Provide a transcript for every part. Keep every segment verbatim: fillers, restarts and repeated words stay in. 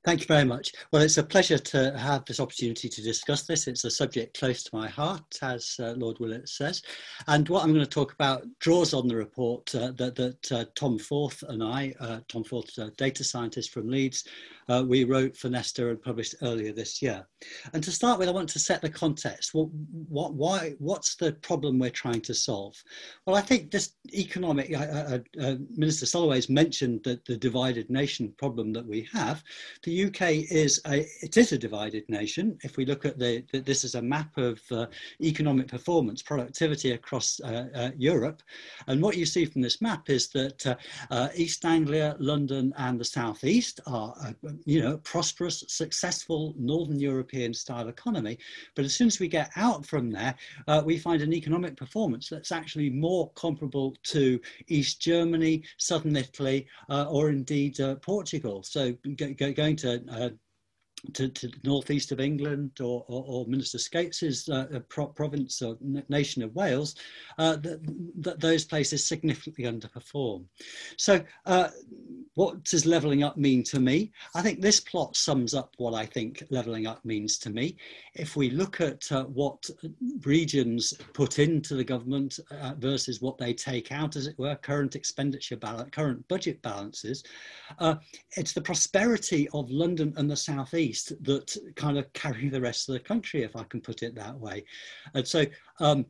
Thank you very much. Well, it's a pleasure to have this opportunity to discuss this. It's a subject close to my heart, as uh, Lord Willett says. And what I'm going to talk about draws on the report uh, that, that uh, Tom Forth and I, uh, Tom Forth, a data scientist from Leeds, uh, we wrote for Nesta and published earlier this year. And to start with, I want to set the context. Well, what, why, what's the problem we're trying to solve? Well, I think this economic, uh, uh, uh, Minister Soloway's mentioned that the divided nation problem that we have. The U K is a, it is a divided nation. If we look at the, the this is a map of uh, economic performance, productivity across uh, uh, Europe. And what you see from this map is that uh, uh, East Anglia, London and the South East are, uh, you know, prosperous, successful Northern European style economy. But as soon as we get out from there, uh, we find an economic performance that's actually more comparable to East Germany, Southern Italy, uh, or indeed uh, Portugal. So go, go, going to uh, To, to the northeast of England or, or, or Minister Skates's uh, pro province or nation of Wales, uh, th th those places significantly underperform. So uh, what does levelling up mean to me? I think this plot sums up what I think levelling up means to me. If we look at uh, what regions put into the government uh, versus what they take out, as it were, current expenditure balance, current budget balances, uh, it's the prosperity of London and the South East that kind of carry the rest of the country, if I can put it that way. And so um,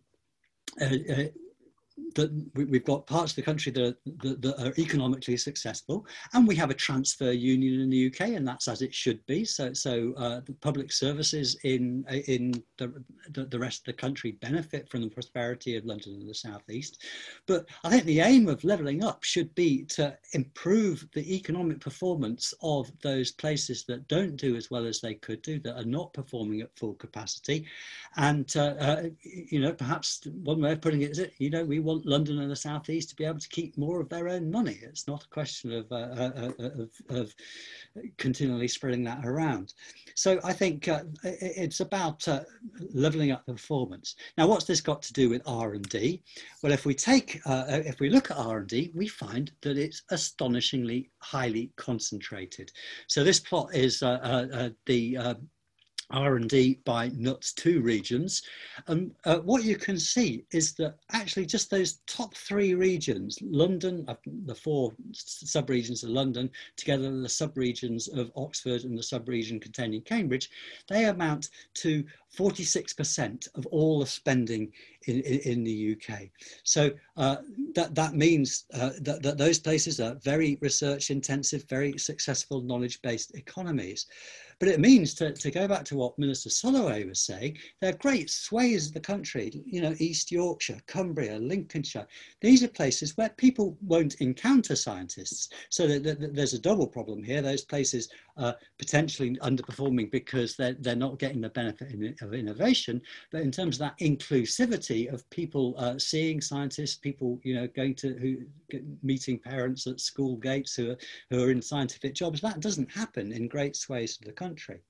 uh, uh, that we've got parts of the country that are, that, that are economically successful, and we have a transfer union in the U K, and that's as it should be. So, so uh, the public services in in the, the the rest of the country benefit from the prosperity of London and the South East. But I think the aim of levelling up should be to improve the economic performance of those places that don't do as well as they could do, that are not performing at full capacity. And uh, uh, you know, perhaps one way of putting it is that, you know, we want London and the South East to be able to keep more of their own money. It's not a question of, uh, uh, of, of continually spreading that around. So I think uh, it's about uh, levelling up the performance. Now, what's this got to do with R and D? Well, if we take, uh, if we look at R and D, we find that it's astonishingly highly concentrated. So this plot is uh, uh, uh, the uh, R and D by NUTS two regions. And uh, what you can see is that actually just those top three regions, London, uh, the four sub-regions of London, together with the sub-regions of Oxford and the sub-region containing Cambridge, they amount to forty-six percent of all the spending in, in, in the U K. So uh, that, that means uh, that, that those places are very research intensive, very successful knowledge-based economies. But it means, to, to go back to what Minister Soloway was saying, there are great swathes of the country, you know, East Yorkshire, Cumbria, Lincolnshire. These are places where people won't encounter scientists. So that, that, there's a double problem here. Those places are potentially underperforming because they're, they're not getting the benefit of innovation. But in terms of that inclusivity of people uh, seeing scientists, people, you know, going to, who meeting parents at school gates who are, who are in scientific jobs, that doesn't happen in great swathes of the country. Country.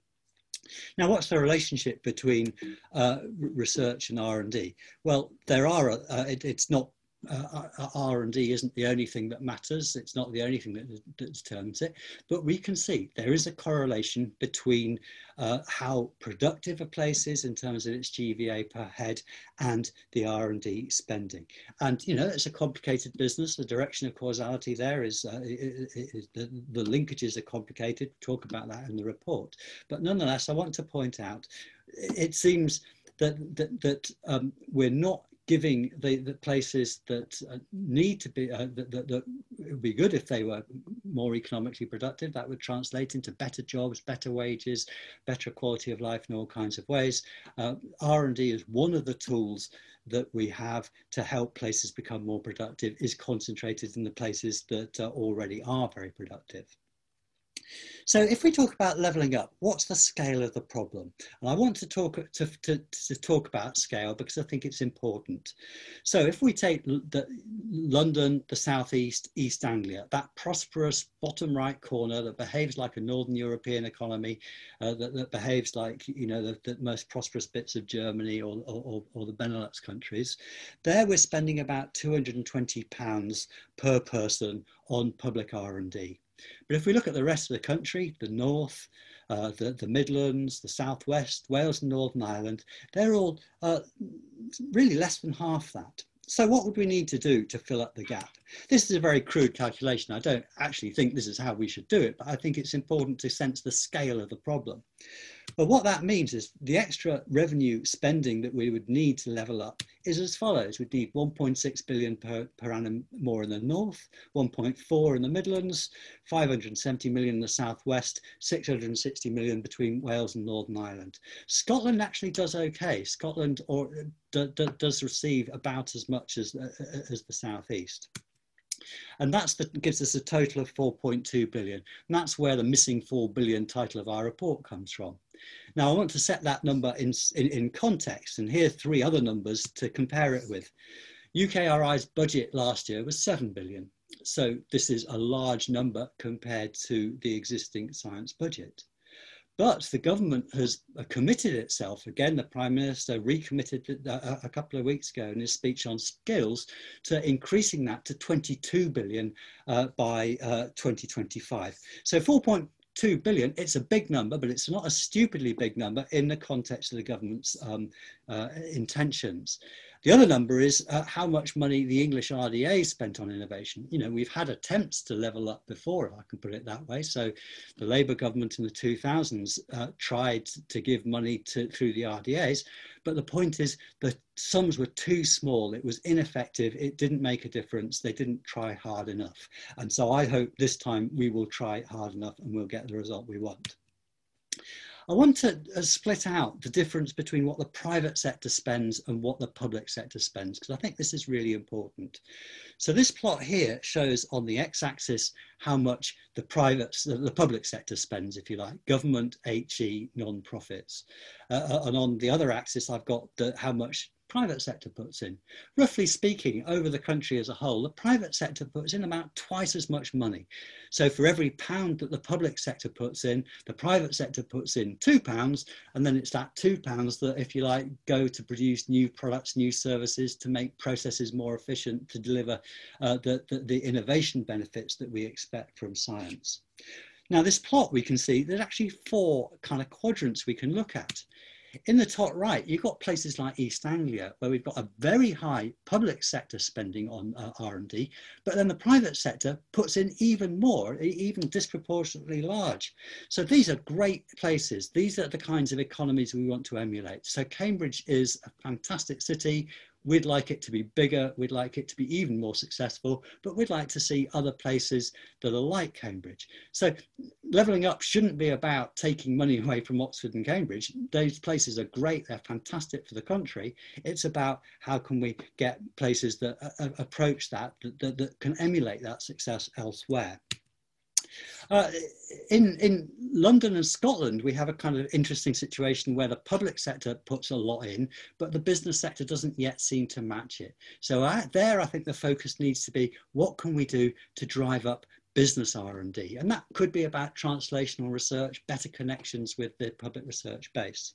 Now, what's the relationship between uh, research and R and D? Well, there are, uh, it, it's not, uh, R and D isn't the only thing that matters. It's not the only thing that, that determines it, but we can see there is a correlation between uh, how productive a place is in terms of its G V A per head and the R and D spending. And, you know, it's a complicated business. The direction of causality there is, uh, it, it, it, the, the linkages are complicated. We'll talk about that in the report. But nonetheless, I want to point out, it seems that, that, that um, we're not giving the, the places that uh, need to be, uh, that, that, that it would be good if they were more economically productive. That would translate into better jobs, better wages, better quality of life in all kinds of ways. Uh, R and D is one of the tools that we have to help places become more productive, is concentrated in the places that uh, already are very productive. So if we talk about levelling up, what's the scale of the problem? And I want to talk to, to, to talk about scale because I think it's important. So if we take the London, the South East, East Anglia, that prosperous bottom right corner that behaves like a Northern European economy, uh, that, that behaves like, you know, the, the most prosperous bits of Germany or, or, or the Benelux countries, there we're spending about two hundred and twenty pounds per person on public R and D. But if we look at the rest of the country, the North, uh, the, the Midlands, the Southwest, Wales and Northern Ireland, they're all uh, really less than half that. So what would we need to do to fill up the gap? This is a very crude calculation. I don't actually think this is how we should do it, but I think it's important to sense the scale of the problem. But what that means is the extra revenue spending that we would need to level up is as follows. We'd need one point six billion per, per annum more in the North, one point four in the Midlands, five hundred seventy million in the Southwest, six hundred sixty million between Wales and Northern Ireland. Scotland actually does okay. Scotland or, do, do, does receive about as much as, uh, as the Southeast. And that's the, gives us a total of four point two billion. And that's where the missing four billion title of our report comes from. Now, I want to set that number in, in, in context, and here are three other numbers to compare it with. U K R I's budget last year was seven billion. So this is a large number compared to the existing science budget. But the government has committed itself, again, the Prime Minister recommitted a, a couple of weeks ago in his speech on skills, to increasing that to twenty-two billion uh, by uh, twenty twenty-five. So four point two billion, it's a big number, but it's not a stupidly big number in the context of the government's um, uh, intentions. The other number is uh, how much money the English R D A spent on innovation. You know, we've had attempts to level up before, if I can put it that way. So the Labour government in the two thousands uh, tried to give money to, through the R D As, but the point is the sums were too small. It was ineffective. It didn't make a difference. They didn't try hard enough. And so I hope this time we will try hard enough and we'll get the result we want. I want to uh, split out the difference between what the private sector spends and what the public sector spends, because I think this is really important. So this plot here shows on the x-axis how much the private, the public sector spends, if you like, government, H E, non-profits. Uh, and on the other axis, I've got the, how much private sector puts in. Roughly speaking, over the country as a whole, the private sector puts in about twice as much money. So for every pound that the public sector puts in, the private sector puts in two pounds, and then it's that two pounds that, if you like, go to produce new products, new services, to make processes more efficient, to deliver uh, the, the, the innovation benefits that we expect from science. Now, this plot, we can see there's actually four kind of quadrants we can look at. In the top right, you've got places like East Anglia, where we've got a very high public sector spending on uh, R and D, but then the private sector puts in even more, even disproportionately large. So these are great places. These are the kinds of economies we want to emulate. So Cambridge is a fantastic city. We'd like it to be bigger, we'd like it to be even more successful, but we'd like to see other places that are like Cambridge. So levelling up shouldn't be about taking money away from Oxford and Cambridge. Those places are great, they're fantastic for the country. It's about how can we get places that uh, approach that, that, that can emulate that success elsewhere. Uh, in, in London and Scotland, we have a kind of interesting situation where the public sector puts a lot in, but the business sector doesn't yet seem to match it. So uh, there, I think the focus needs to be, what can we do to drive up business R and D? And that could be about translational research, better connections with the public research base.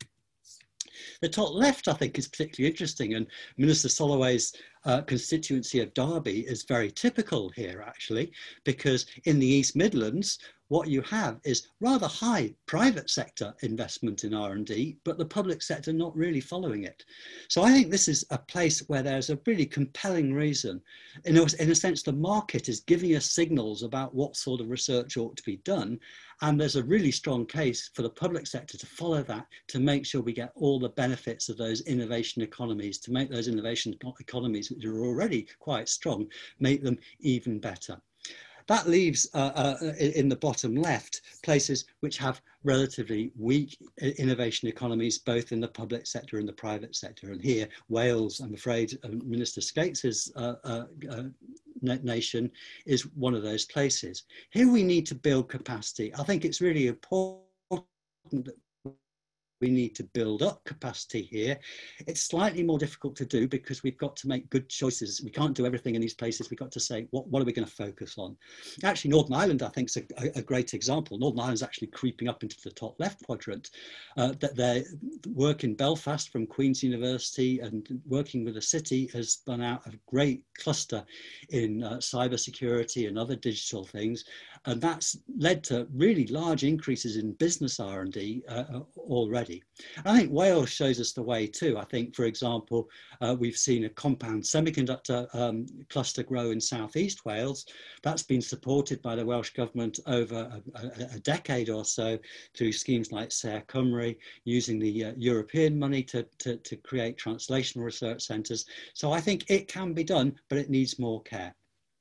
The top left, I think, is particularly interesting, and Minister Soloway's uh, constituency of Derby is very typical here, actually, because in the East Midlands, what you have is rather high private sector investment in R and D, but the public sector not really following it. So I think this is a place where there's a really compelling reason. In a, in a sense, the market is giving us signals about what sort of research ought to be done. And there's a really strong case for the public sector to follow that, to make sure we get all the benefits of those innovation economies, to make those innovation economies, which are already quite strong, make them even better. That leaves uh, uh, in the bottom left places which have relatively weak innovation economies, both in the public sector and the private sector. And here, Wales, I'm afraid, uh, Minister Skates's uh, uh, uh, nation is one of those places. Here we need to build capacity. I think it's really important that we need to build up capacity here. It's slightly more difficult to do because we've got to make good choices. We can't do everything in these places. We've got to say, what, what are we going to focus on? Actually, Northern Ireland, I think, is a, a great example. Northern Ireland is actually creeping up into the top left quadrant. Uh, that their work in Belfast from Queen's University and working with the city has spun out a great cluster in uh, cyber security and other digital things. And that's led to really large increases in business R and D uh, already. And I think Wales shows us the way too. I think, for example, uh, we've seen a compound semiconductor um, cluster grow in southeast Wales. That's been supported by the Welsh government over a, a, a decade or so through schemes like Saer Cymru, using the uh, European money to, to, to create translational research centres. So I think it can be done, but it needs more care.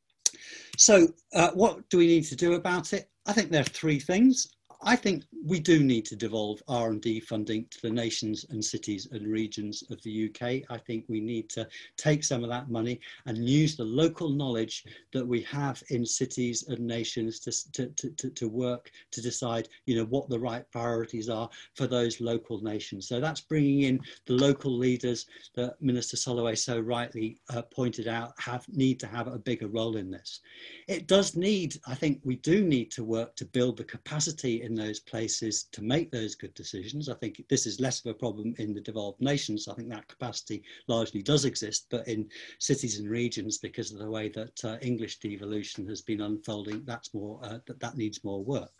So uh, what do we need to do about it? I think there are three things. I think we do need to devolve R and D funding to the nations and cities and regions of the U K. I think we need to take some of that money and use the local knowledge that we have in cities and nations to, to, to, to work to decide, you know, what the right priorities are for those local nations. So that's bringing in the local leaders that Minister Soloway so rightly uh, pointed out have need to have a bigger role in this. It does need, I think we do need to work to build the capacity in those places to make those good decisions. I think this is less of a problem in the developed nations. I think that capacity largely does exist, but in cities and regions, because of the way that uh, English devolution has been unfolding, that's more, uh, that, that needs more work.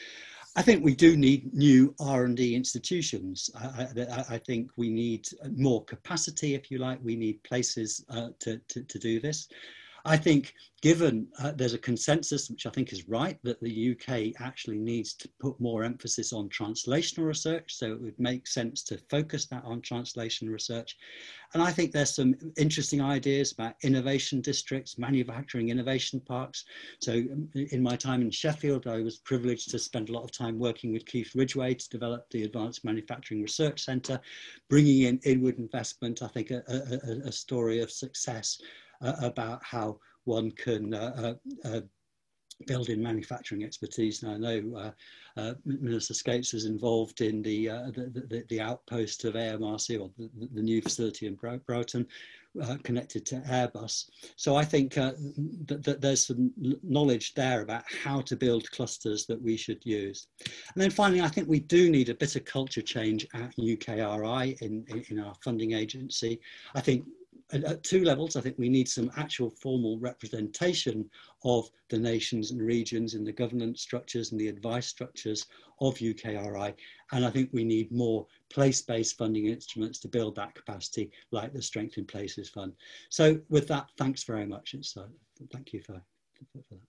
I think we do need new R and D institutions. I, I, I think we need more capacity, if you like. We need places uh, to, to, to do this. I think given uh, there's a consensus, which I think is right, that the U K actually needs to put more emphasis on translational research. So it would make sense to focus that on translation research. And I think there's some interesting ideas about innovation districts, manufacturing innovation parks. So in my time in Sheffield, I was privileged to spend a lot of time working with Keith Ridgway to develop the Advanced Manufacturing Research Centre, bringing in inward investment. I think a, a, a story of success uh, about how one can uh, uh, uh, build in manufacturing expertise. And I know uh, uh, Minister Scapes was involved in the, uh, the, the, the outpost of A M R C, or the, the new facility in Broughton, uh, connected to Airbus. So I think uh, that, that there's some knowledge there about how to build clusters that we should use. And then finally, I think we do need a bit of culture change at U K R I in, in, in our funding agency. I think at two levels, I think we need some actual formal representation of the nations and regions in the governance structures and the advice structures of U K R I. And I think we need more place-based funding instruments to build that capacity, like the Strength in Places Fund. So with that, thanks very much. It's, uh, thank you for, for that.